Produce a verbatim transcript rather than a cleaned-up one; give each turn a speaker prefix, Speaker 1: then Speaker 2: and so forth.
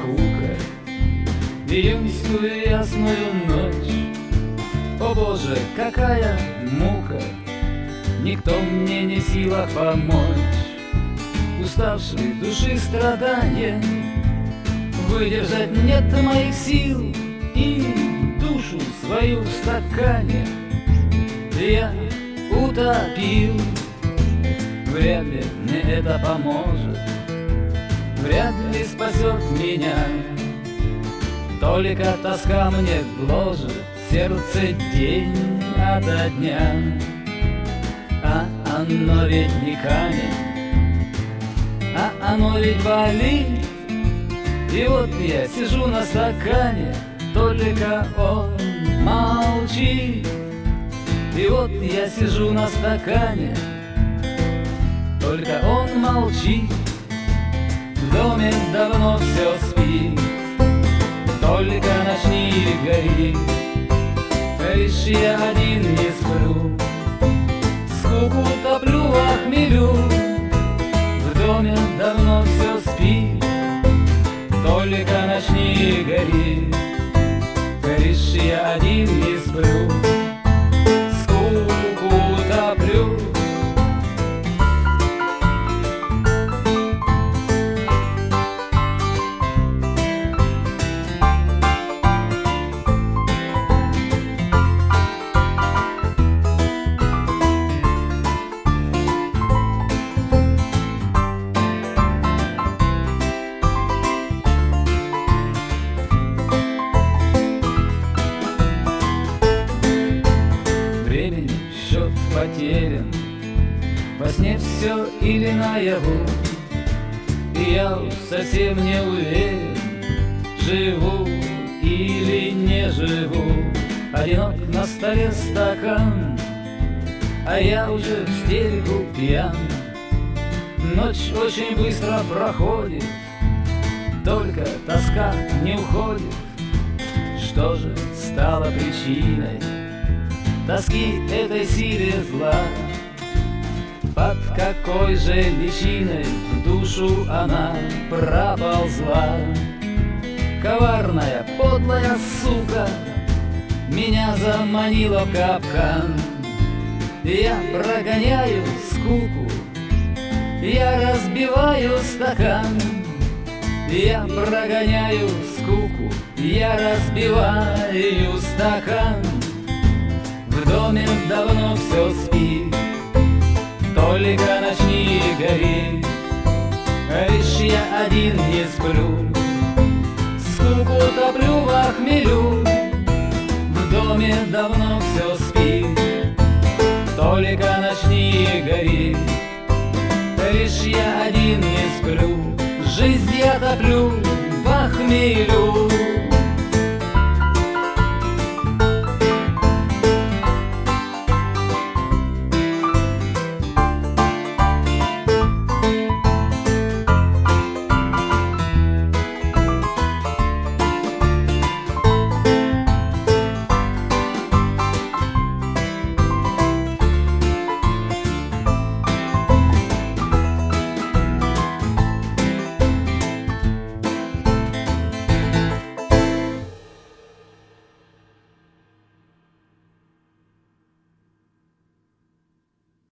Speaker 1: скука, июньскую ясную ночь. О Боже, какая мука, никто мне не в силах помочь. Уставшей души страдания выдержать нет моих сил, и душу свою в стакане я утопил. Вряд ли мне это поможет, вряд ли спасет меня. Только тоска мне гложет сердце день ото дня. А оно ведь не камень, а оно ведь болит. И вот я сижу на стакане, только он молчит. И вот я сижу на стакане, только он молчит. В доме давно все спит, только ночник горит. Лишь я один не сплю, скуку топлю во хмелю. В доме давно все спит, только ночник горит. Лишь я один не сплю, скуку топлю. Счет потерян, во сне все или наяву, и я уж совсем не уверен, живу или не живу. Одинок на столе стакан, а я уже в стельку пьян. Ночь очень быстро проходит, только тоска не уходит. Что же стало причиной тоски этой силе зла? Под какой же личиной в душу она проползла? Коварная, подлая сука меня заманила в капкан. Я прогоняю скуку, я разбиваю стакан. Я прогоняю скуку, я разбиваю стакан. В доме давно все спит, только ночник горит. Лишь я один не сплю, скуку топлю во хмелю. В доме давно все спит, только ночник горит. Лишь я один не сплю, жизнь я топлю во хмелю.